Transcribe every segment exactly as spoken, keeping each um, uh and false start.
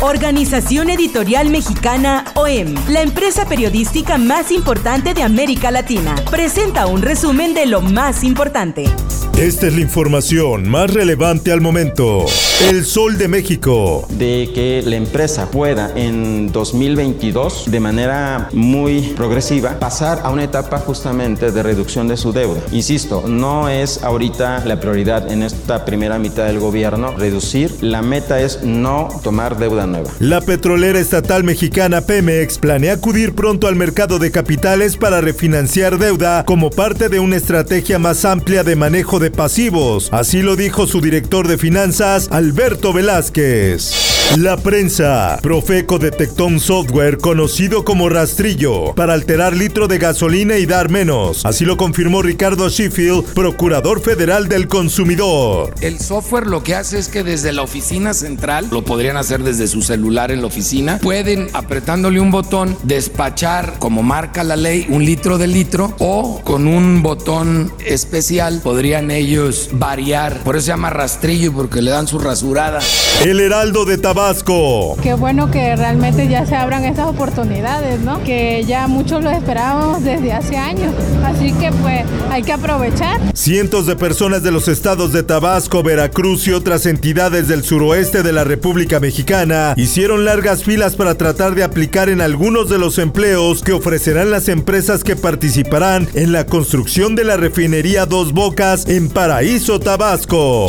Organización Editorial Mexicana O E M, la empresa periodística más importante de América Latina, presenta un resumen de lo más importante. Esta es la información más relevante al momento. El Sol de México. De que la empresa pueda en dos mil veintidós, de manera muy progresiva, pasar a una etapa justamente de reducción de su deuda. Insisto, no es ahorita la prioridad en esta primera mitad del gobierno reducir. La meta es no tomar deuda nueva. La petrolera estatal mexicana Pemex planea acudir pronto al mercado de capitales para refinanciar deuda como parte de una estrategia más amplia de manejo de pasivos. Así lo dijo su director de finanzas, Alberto Velázquez. La prensa. Profeco detectó un software conocido como rastrillo para alterar litro de gasolina y dar menos. Así lo confirmó Ricardo Sheffield, procurador federal del consumidor. El software lo que hace es que desde la oficina central, lo podrían hacer desde su celular en la oficina, pueden, apretándole un botón, despachar, como marca la ley, un litro de litro, o con un botón especial podrían ellos variar. Por eso se llama rastrillo, porque le dan su rasurada. El Heraldo de Tabasco. Qué bueno que realmente ya se abran estas oportunidades, ¿no? Que ya muchos lo esperábamos desde hace años. Así que pues hay que aprovechar. Cientos de personas de los estados de Tabasco, Veracruz y otras entidades del suroeste de la República Mexicana hicieron largas filas para tratar de aplicar en algunos de los empleos que ofrecerán las empresas que participarán en la construcción de la refinería Dos Bocas en Paraíso, Tabasco.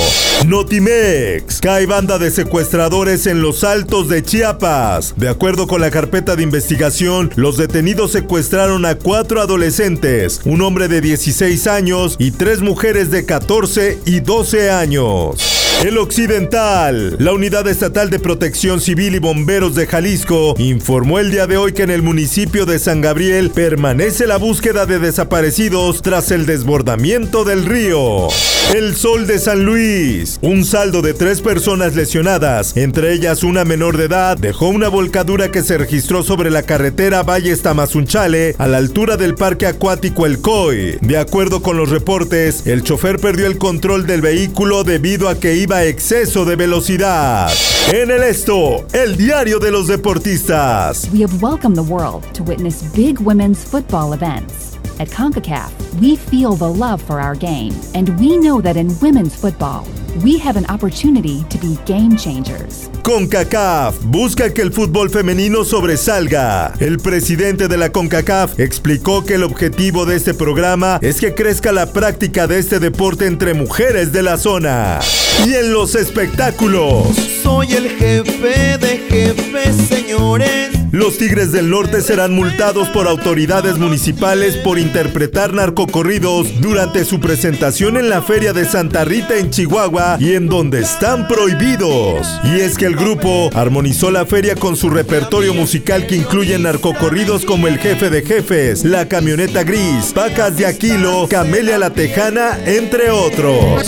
Notimex. Cae banda de secuestradores en los Altos de Chiapas. De acuerdo con la carpeta de investigación, los detenidos secuestraron a cuatro adolescentes, un hombre de dieciséis años y tres mujeres de catorce y doce años. El Occidental. La Unidad Estatal de Protección Civil y Bomberos de Jalisco informó el día de hoy que en el municipio de San Gabriel permanece la búsqueda de desaparecidos tras el desbordamiento del río. El Sol de San Luis. Un saldo de tres personas lesionadas, entre ellas una menor de edad, dejó una volcadura que se registró sobre la carretera Valles Tamazunchale a la altura del Parque Acuático El Coy. De acuerdo con los reportes, el chofer perdió el control del vehículo debido a que iba a exceso de velocidad. En el Esto, el diario de los deportistas. We have welcomed the world to witness big women's football events. At CONCACAF, we feel the love for our game, and we know that in women's football, we have an opportunity to be game changers. CONCACAF busca que el fútbol femenino sobresalga. El presidente de la CONCACAF explicó que el objetivo de este programa es que crezca la práctica de este deporte entre mujeres de la zona. Y en los espectáculos. Soy el jefe de jefes, señores. Los Tigres del Norte serán multados por autoridades municipales por interpretar narcocorridos durante su presentación en la Feria de Santa Rita en Chihuahua y en donde están prohibidos. Y es que el grupo armonizó la feria con su repertorio musical que incluye narcocorridos como El Jefe de Jefes, La Camioneta Gris, Vacas de Aquilo, Camelia la Tejana, entre otros.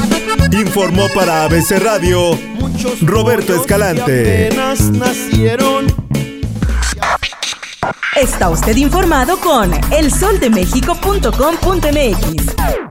Informó para A B C Radio Roberto Escalante. Está usted informado con el sol de méxico punto com punto m x.